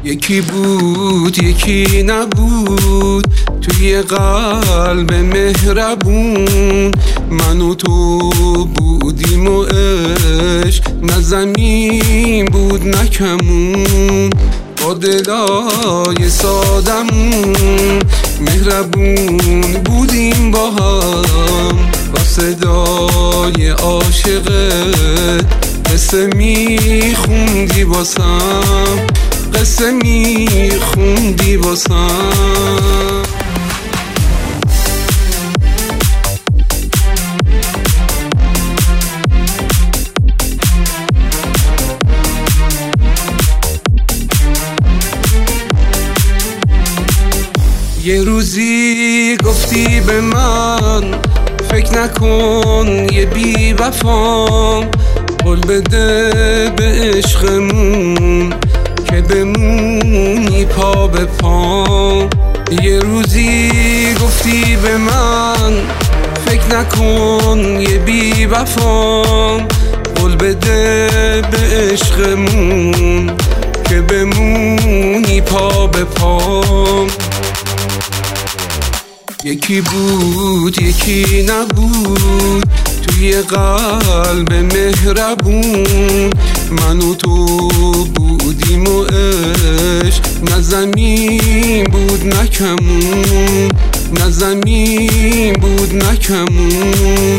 یکی بود یکی نبود توی قلب مهربون، من و تو بودیم و عشق نه زمین بود نه کمون، با دلای سادمون مهربون بودیم با هم، با صدای عاشقت قصه میخوندی واسم، قصه میخوندی واسم. یه روزی گفتی به من فکر نکن یه بی وفام، قول بده به عشقمون که بمونی پا به پام. یه روزی گفتی به من فکر نکن یه بی وفام، قول بده به عشقمون که بمونی پا به پام. یکی بود یکی نبود توی قلب مهربون، من و تو بودیم و عشق نه زمین بود نه کمون، نه زمین بود نه کمون.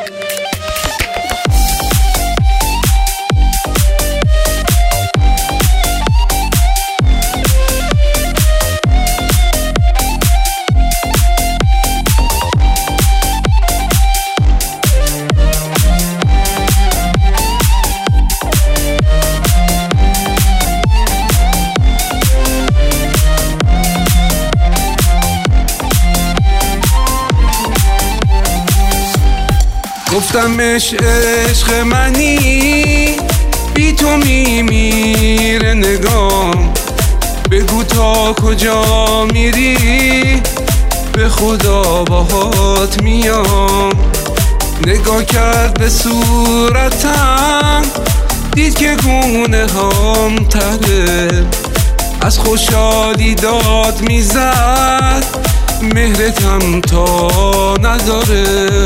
گفتمش عشق منی بی تو میمیره نگام، بگو تا کجا میری به خدا باهات میام. نگاه کرد به صورتم دید که گونه هام تره، از خوشحالی داد میزد مهرتم تا نداره.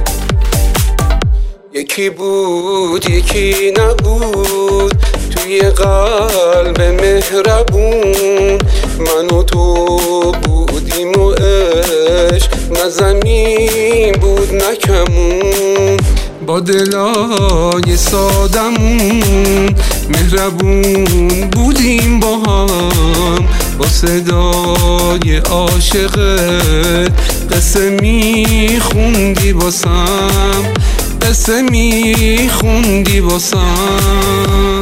یکی بود یکی نبود توی قلب مهربون، من و تو بودیم و عشق نه زمین بود نه کمون، با دلای سادمون مهربون بودیم با هم، با صدای عاشقت قصه میخوندی واسم، قصه میخوندی واسم.